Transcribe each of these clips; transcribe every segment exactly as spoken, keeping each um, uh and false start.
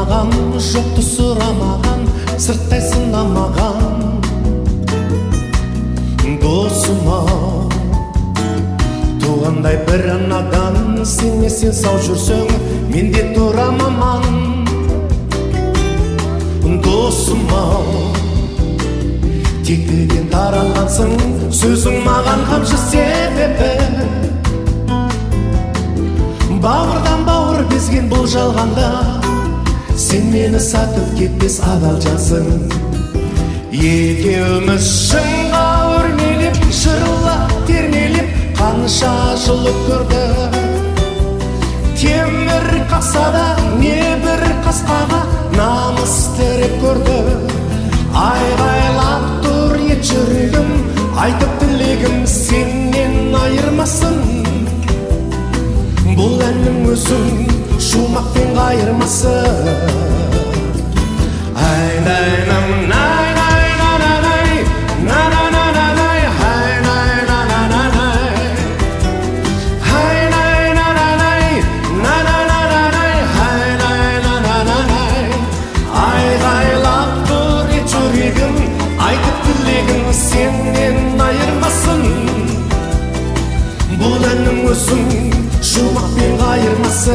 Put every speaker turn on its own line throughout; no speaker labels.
сыйламаған, жоқты сұрамаған, сырттай сынамаған досым-ау. Туғандай бір анадан сенмесен сау жүрсең, мен де тұрам аман досым-ау. Тектіден таралғансың, сөзің маған қамшы себебі. Бауырдан бауыр безген бұл жалғанда, сен мені сатып кетпес адал жансың. Екеуміз шыңға өрмелеп, жырлап термелеп, қанша жыл өткірді. Темір қақсада небір қасқаға намыс тіреп көрді. Айғайлап тұр ет жүрегім, айтып тілегім сенен айырмасын. Бұл әннің өзің шумақпен қайырмасы. Айдайным най-най-на-на-най, на-на-на-на-най, айдай-на-на-на-най, айдай-на-на-най, на-на-на-на-най, айдай-на-на-на-най. Айғайлап тұр ет жүрегім, айтып тілегім сенен айырмасын. Бұл әннің өзің шумақпен қайырмасы.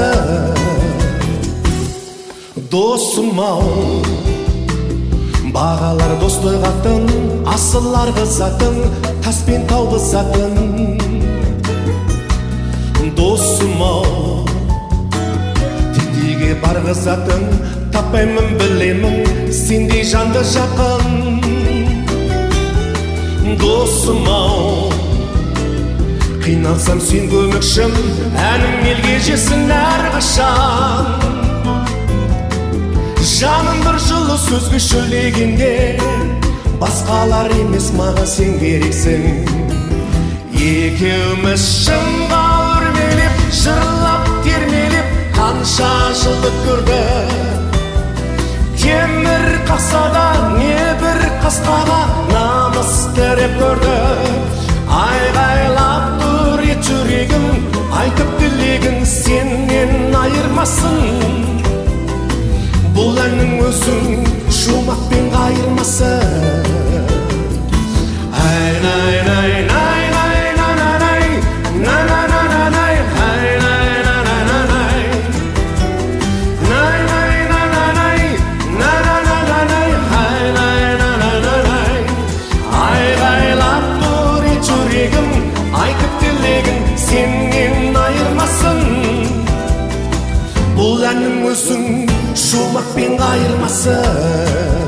Досым-ау, бағалар дос тойғатын, асылар қызатын, таспен тау бұзатын. Досым-ау, теңдейге барғызатын, таппаймын білемін сендей жанды жақын. Досым-ау, қиналсам сен көмекшім, әнім елге жесін әрқашан. Жаным бір жылы сөзге шөлегенде, басқалар емес маған сен керексің. Екеуміз шыңға өрмелеп, жырлап термелеп, қанша жыл өткірді. Темір қақсада небір қасқаға намыс тіреп көрді. Айғайлап тұр ет жүрегім, айтып тілегің сенен айырмасын. Бұл әннің өзің шумақпен қайырмасы. Ай-най-най-най-най, на-на-най, на-на-на-на-най, ай-най-на-на-на-най, най-най-на-на-най, на-на-на-на-най, ай-най-на-на-на-най. Айғайлап тұр ет жүрегім, айтып тілегің сенен айырмасын. Бұл әннің өзің шумақпен қайырмасы.